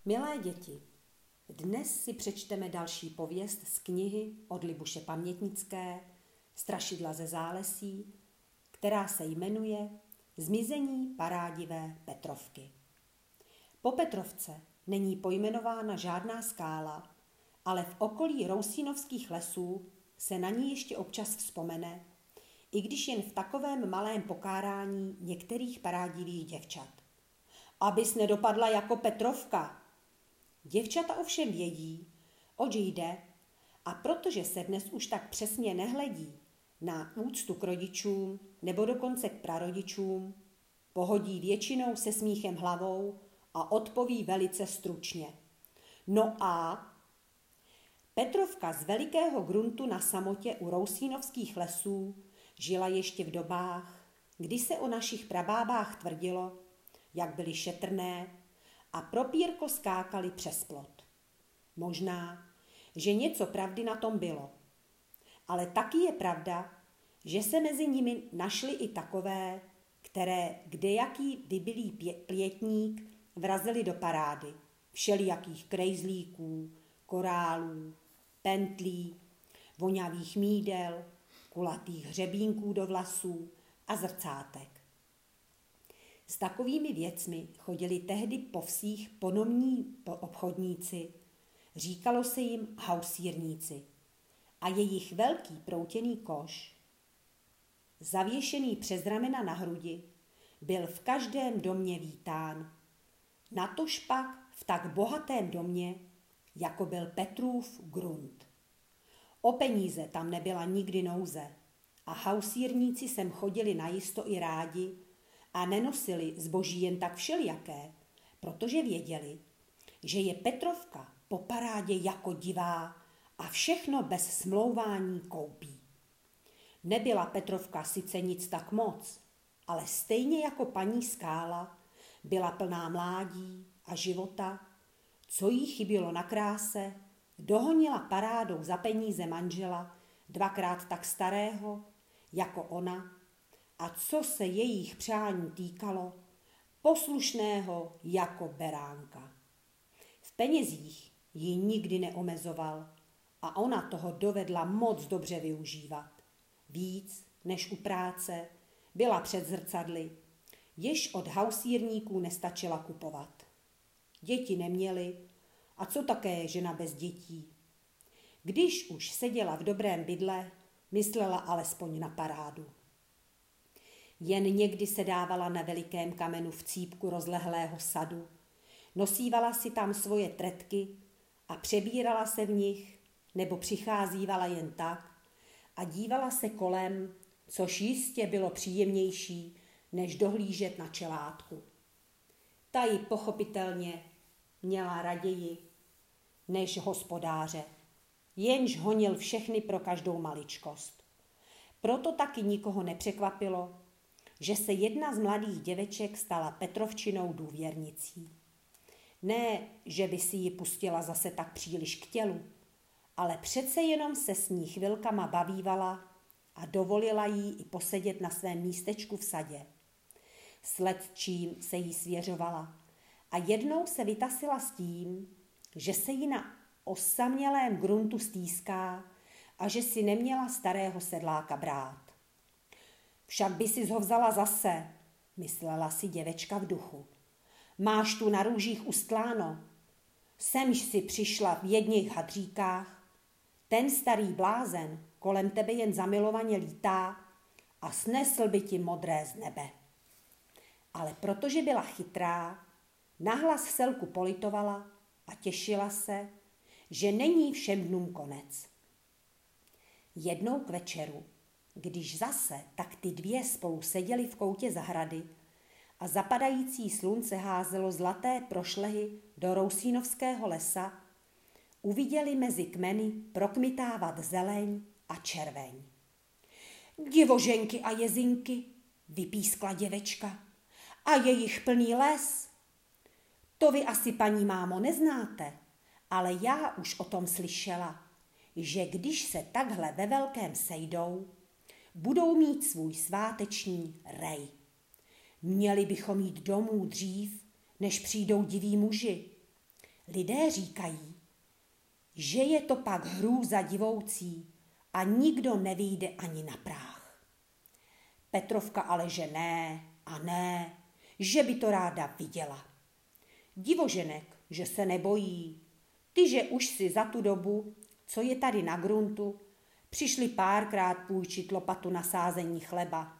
Milé děti, dnes si přečteme další pověst z knihy od Libuše Pamětnické Strašidla ze zálesí, která se jmenuje Zmizení parádivé Petrovky. Po Petrovce není pojmenována žádná skála, ale v okolí Rousínovských lesů se na ní ještě občas vzpomene, i když jen v takovém malém pokárání některých parádivých děvčat. Abys nedopadla jako Petrovka. Děvčata ovšem vědí, oč jde, a protože se dnes už tak přesně nehledí na úctu k rodičům nebo dokonce k prarodičům, pohodí většinou se smíchem hlavou a odpoví velice stručně. No a Petrovka z velikého gruntu na samotě u Rousínovských lesů žila ještě v dobách, kdy se o našich prabábách tvrdilo, jak byly šetrné a propírko skákali přes plot. Možná, že něco pravdy na tom bylo. Ale taky je pravda, že se mezi nimi našly i takové, které kdejaký vybilý pětník vrazili do parády, všelijakých krejzlíků, korálů, pentlí, vonavých mídel, kulatých hřebínků do vlasů a zrcátek. S takovými věcmi chodili tehdy po vsích ponomní obchodníci, říkalo se jim hausírníci, a jejich velký proutěný koš, zavěšený přes ramena na hrudi, byl v každém domě vítán. Natož pak v tak bohatém domě, jako byl Petrův grunt. O peníze tam nebyla nikdy nouze a hausírníci sem chodili najisto i rádi a nenosili zboží jen tak všelijaké, protože věděli, že je Petrovka po parádě jako divá a všechno bez smlouvání koupí. Nebyla Petrovka sice nic tak moc, ale stejně jako paní Skála byla plná mládí a života, co jí chybělo na kráse, dohonila parádou za peníze manžela dvakrát tak starého jako ona a co se jejich přání týkalo, poslušného jako beránka. V penězích ji nikdy neomezoval a ona toho dovedla moc dobře využívat. Víc než u práce byla před zrcadly, jež od hausírníků nestačila kupovat. Děti neměly, a co také žena bez dětí. Když už seděla v dobrém bydle, myslela alespoň na parádu. Jen někdy se dávala na velikém kamenu v cípku rozlehlého sadu, nosívala si tam svoje tretky a přebírala se v nich, nebo přicházívala jen tak a dívala se kolem, což jistě bylo příjemnější, než dohlížet na čelátku. Ta ji pochopitelně měla raději než hospodáře, jenž honil všechny pro každou maličkost. Proto taky nikoho nepřekvapilo, že se jedna z mladých děveček stala Petrovčinou důvěrnicí. Ne, že by si ji pustila zase tak příliš k tělu, ale přece jenom se s ní chvilkama bavívala a dovolila jí i posedět na svém místečku v sadě. Sled čím se jí svěřovala a jednou se vytasila s tím, že se jí na osamělém gruntu stýská a že si neměla starého sedláka brát. Však by si ho vzala zase, myslela si děvečka v duchu. Máš tu na růžích ustláno, semž si přišla v jedných hadříkách, ten starý blázen kolem tebe jen zamilovaně lítá a snesl by ti modré z nebe. Ale protože byla chytrá, nahlas vselku politovala a těšila se, že není všem dnům konec. Jednou k večeru, když zase tak ty dvě spolu seděly v koutě zahrady a zapadající slunce házelo zlaté prošlehy do Rousínovského lesa, uviděli mezi kmeny prokmitávat zeleň a červeň. Divoženky a jezinky, vypískla děvečka, a jejich plný les. To vy asi, paní mámo, neznáte, ale já už o tom slyšela, že když se takhle ve velkém sejdou, budou mít svůj sváteční rej. Měli bychom jít domů dřív, než přijdou diví muži. Lidé říkají, že je to pak hrůza divoucí a nikdo nevyjde ani na práh. Petrovka ale že ne a ne, že by to ráda viděla. Divoženek, že se nebojí, ty, že už si za tu dobu, co je tady na gruntu, přišli párkrát půjčit lopatu na sázení chleba.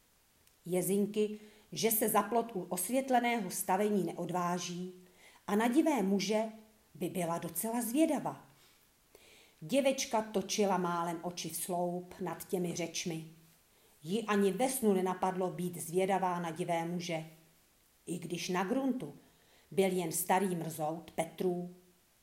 Jezinky, že se za plot u osvětleného stavení neodváží a na divé muže by byla docela zvědava. Děvečka točila málem oči v sloup nad těmi řečmi. Jí ani ve snu nenapadlo být zvědavá na divé muže, i když na gruntu byl jen starý mrzout Petrů.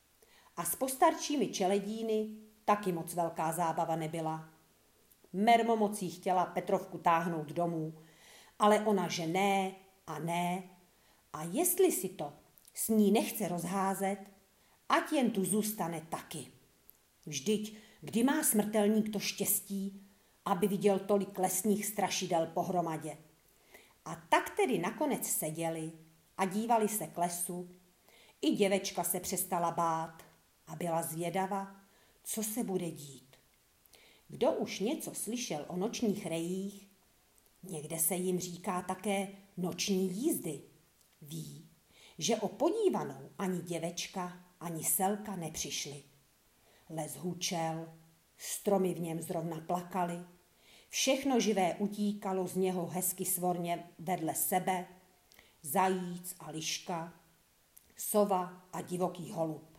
A s postarčími čeledíny taky moc velká zábava nebyla. Mermomocí chtěla Petrovku táhnout domů, ale ona že ne a ne, a jestli si to s ní nechce rozházet, ať jen tu zůstane taky. Vždyť, kdy má smrtelník to štěstí, aby viděl tolik lesních strašidel pohromadě. A tak tedy nakonec seděli a dívali se k lesu. I děvečka se přestala bát a byla zvědava, co se bude dít. Kdo už něco slyšel o nočních rejích, někde se jim říká také noční jízdy, ví, že o podívanou ani děvečka, ani selka nepřišli. Les hučel, stromy v něm zrovna plakaly, všechno živé utíkalo z něho hezky svorně vedle sebe, zajíc a liška, sova a divoký holub.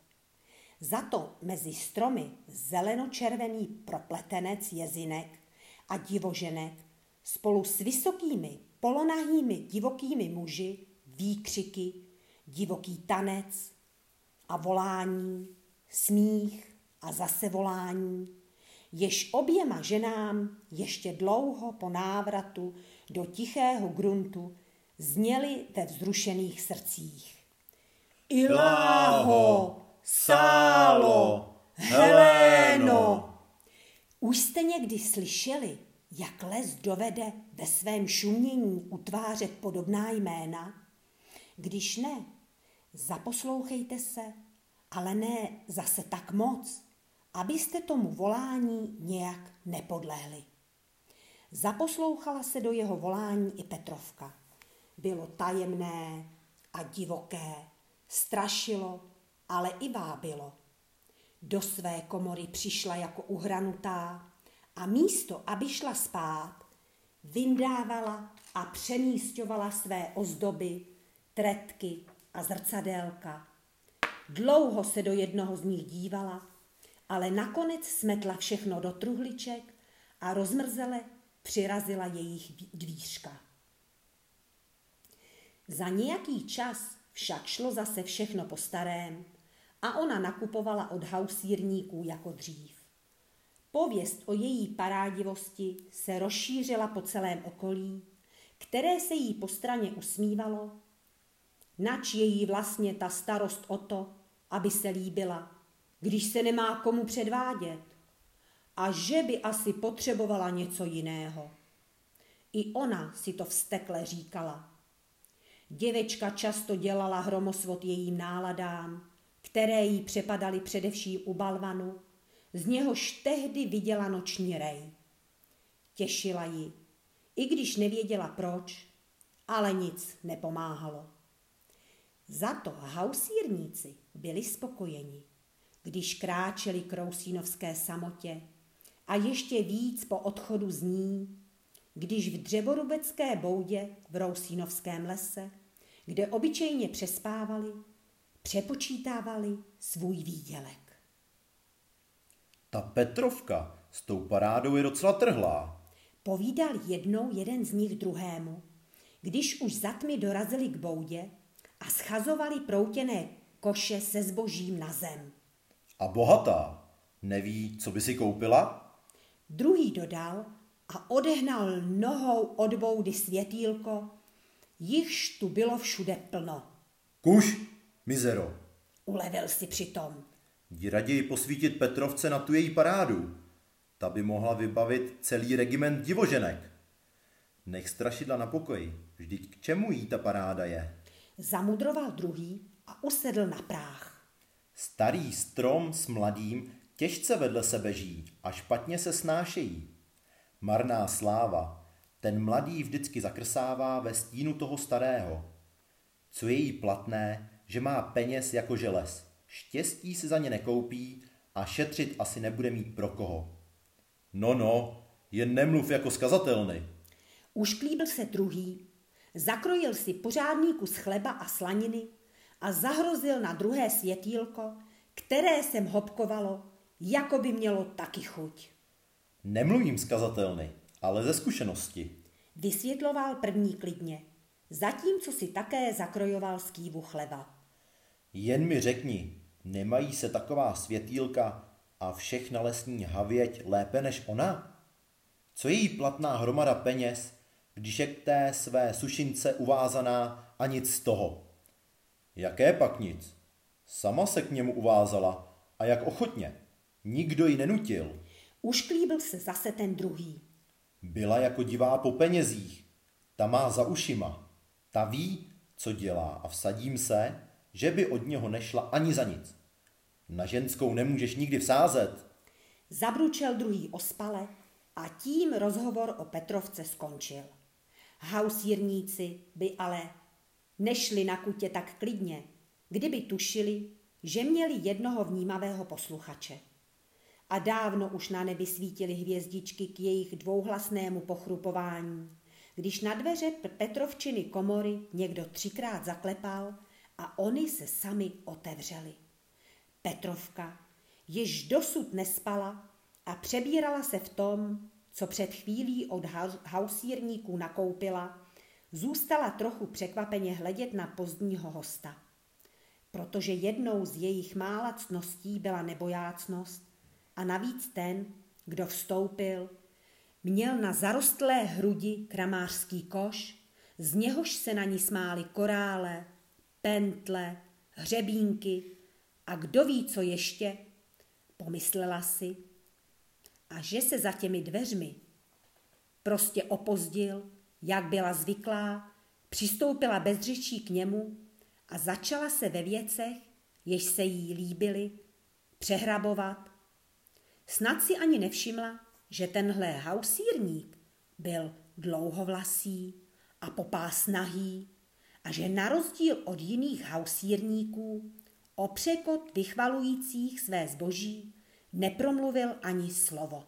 Zato mezi stromy zelenočervený propletenec jezinek a divoženek spolu s vysokými polonahými divokými muži, výkřiky, divoký tanec a volání, smích a zase volání, jež oběma ženám ještě dlouho po návratu do tichého gruntu zněly ve vzrušených srdcích. Iláho, Sálo, Heléno! Už jste někdy slyšeli, jak les dovede ve svém šumění utvářet podobná jména? Když ne, zaposlouchejte se, ale ne zase tak moc, abyste tomu volání nějak nepodlehli. Zaposlouchala se do jeho volání i Petrovka. Bylo tajemné a divoké, strašilo, ale i vábilo. Do své komory přišla jako uhranutá a místo, aby šla spát, vyndávala a přemísťovala své ozdoby, tretky a zrcadélka. Dlouho se do jednoho z nich dívala, ale nakonec smetla všechno do truhliček a rozmrzele přirazila jejich dvířka. Za nějaký čas však šlo zase všechno po starém a ona nakupovala od hausírníků jako dřív. Pověst o její parádivosti se rozšířila po celém okolí, které se jí po straně usmívalo, nač je jí vlastně ta starost o to, aby se líbila, když se nemá komu předvádět, a že by asi potřebovala něco jiného. I ona si to vztekle říkala. Děvečka často dělala hromosvod jejím náladám, které jí přepadaly především u balvanu, z něhož tehdy viděla noční rej. Těšila ji, i když nevěděla proč, ale nic nepomáhalo. Zato hausírníci byli spokojeni, když kráčeli k rousínovské samotě a ještě víc po odchodu z ní, když v dřevorubecké boudě v Rousínovském lese, kde obyčejně přespávali, přepočítávali svůj výdělek. Ta Petrovka s tou parádou je docela trhlá. Povídal jednou jeden z nich druhému, když už za tmy dorazili k boudě a schazovali proutěné koše se zbožím na zem. A bohatá. Neví, co by si koupila? Druhý dodal a odehnal nohou od boudy světýlko, jichž tu bylo všude plno. Kuš, mizero. Ulevil si přitom. Jdi raději posvítit Petrovce na tu její parádu. Ta by mohla vybavit celý regiment divoženek. Nech strašidla na pokoji. Vždyť k čemu jí ta paráda je? Zamudroval druhý a usedl na práh. Starý strom s mladým těžce vedle sebe žijí a špatně se snášejí. Marná sláva, ten mladý vždycky zakrsává ve stínu toho starého. Co je jí platné, že má peněz jako želez, štěstí si za ně nekoupí a šetřit asi nebude mít pro koho. No, jen nemluv jako skazatelny. Ušklíbil se druhý, zakrojil si pořádný kus chleba a slaniny a zahrozil na druhé světýlko, které se hopkovalo, jako by mělo taky chuť. Nemluvím skazatelny, ale ze zkušenosti. Vysvětloval první klidně, zatímco si také zakrojoval skývu chleba. Jen mi řekni, nemají se taková světýlka a všechna lesní havěť lépe než ona? Co je jí platná hromada peněz, když je k té své sušince uvázaná a nic z toho? Jaké pak nic? Sama se k němu uvázala a jak ochotně. Nikdo ji nenutil. Ušklíbil se zase ten druhý. Byla jako divá po penězích. Ta má za ušima. Ta ví, co dělá a vsadím se, že by od něho nešla ani za nic. Na ženskou nemůžeš nikdy vsázet. Zabručel druhý ospale a tím rozhovor o Petrovce skončil. Hausírníci by ale nešli na kutě tak klidně, kdyby tušili, že měli jednoho vnímavého posluchače. A dávno už na nebi svítily hvězdičky k jejich dvouhlasnému pochrupování, když na dveře Petrovčiny komory někdo 3krát zaklepal a oni se sami otevřeli. Petrovka již dosud nespala a přebírala se v tom, co před chvílí od hausírníků nakoupila, zůstala trochu překvapeně hledět na pozdního hosta. Protože jednou z jejich mála ctností byla nebojácnost a navíc ten, kdo vstoupil, měl na zarostlé hrudi kramářský koš, z něhož se na ní smály korále, pentle, hřebínky a kdo ví, co ještě, pomyslela si, a že se za těmi dveřmi prostě opozdil, jak byla zvyklá, přistoupila bez řečí k němu a začala se ve věcech, jež se jí líbily, přehrabovat. Snad si ani nevšimla, že tenhle hausírník byl dlouhovlasý a popás nahý a že na rozdíl od jiných hausírníků o překot vychvalujících své zboží nepromluvil ani slovo.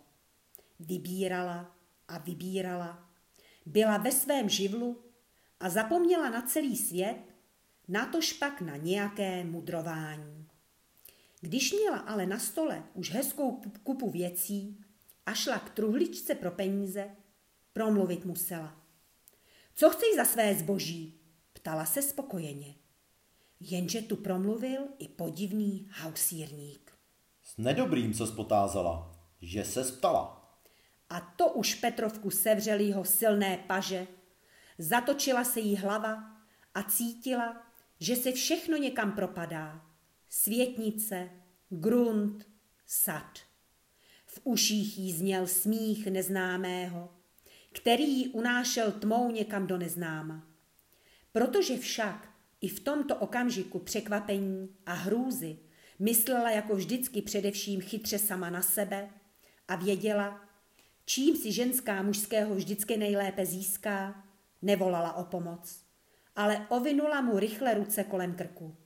Vybírala a vybírala, byla ve svém živlu a zapomněla na celý svět, natož pak na nějaké mudrování. Když měla ale na stole už hezkou kupu věcí a šla k truhličce pro peníze, promluvit musela. Co chceš za své zboží? Ptala se spokojeně. Jenže tu promluvil i podivný hausírník. S nedobrým, co spotázala, že se ptala. A to už Petrovku sevřely jeho silné paže, zatočila se jí hlava a cítila, že se všechno někam propadá. Světnice, grunt, sad. V uších jí zněl smích neznámého, který jí unášel tmou někam do neznáma. Protože však i v tomto okamžiku překvapení a hrůzy myslela jako vždycky především chytře sama na sebe a věděla, čím si ženská mužského vždycky nejlépe získá, nevolala o pomoc, ale ovinula mu rychle ruce kolem krku.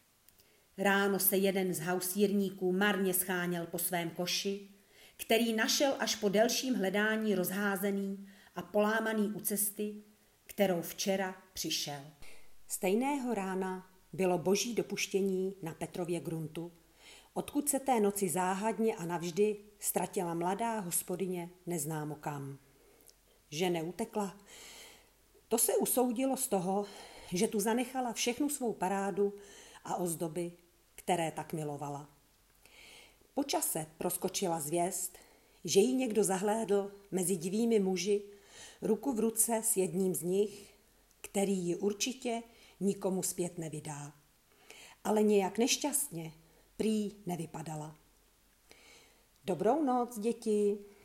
Ráno se jeden z hausírníků marně scháněl po svém koši, který našel až po delším hledání rozházený a polámaný u cesty, kterou včera přišel. Stejného rána bylo boží dopuštění na Petrově gruntu, odkud se té noci záhadně a navždy ztratila mladá hospodyně neznámo kam. Že neutekla, to se usoudilo z toho, že tu zanechala všechnu svou parádu a ozdoby, které tak milovala. Po čase proskočila zvěst, že ji někdo zahlédl mezi divými muži ruku v ruce s jedním z nich, který ji určitě nikomu zpět nevydá. Ale nějak nešťastně prý nevypadala. Dobrou noc, děti.